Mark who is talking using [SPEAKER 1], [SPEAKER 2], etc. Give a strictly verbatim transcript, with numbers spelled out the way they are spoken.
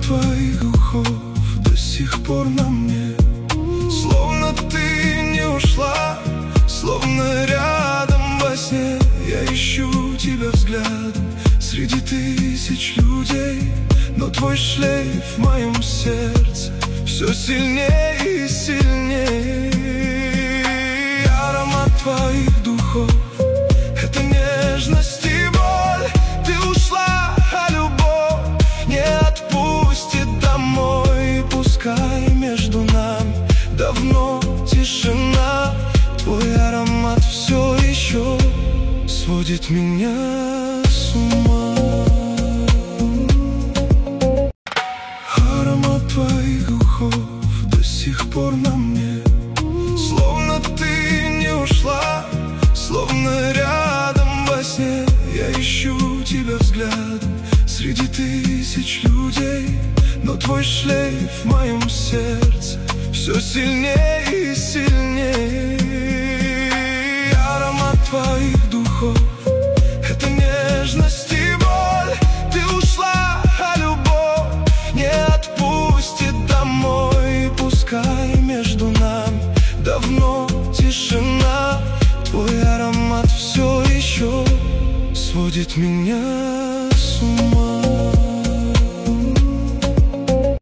[SPEAKER 1] твоих духов до сих пор на мне. Словно ты не ушла, словно рядом во сне. Я ищу тебя взглядом среди тысяч людей, но твой шлейф в моем сердце все сильнее и сильнее. Аромат твоих духов — это нежность и боль. Ты ушла, а любовь не отпустит домой. Пускай между нами давно тишина, твой аромат все еще сводит меня с ума. Аромат твоих духов до сих пор на мне. Словно ты не ушла, словно рядом во сне. Я ищу тебя взглядом среди тысяч людей, но твой шлейф в моем сердце все сильнее и сильнее. Аромат твоих духов — это нежность и боль. Ты ушла, а любовь не отпустит домой. Пускай между нами давно тишина, твой аромат все еще сводит меня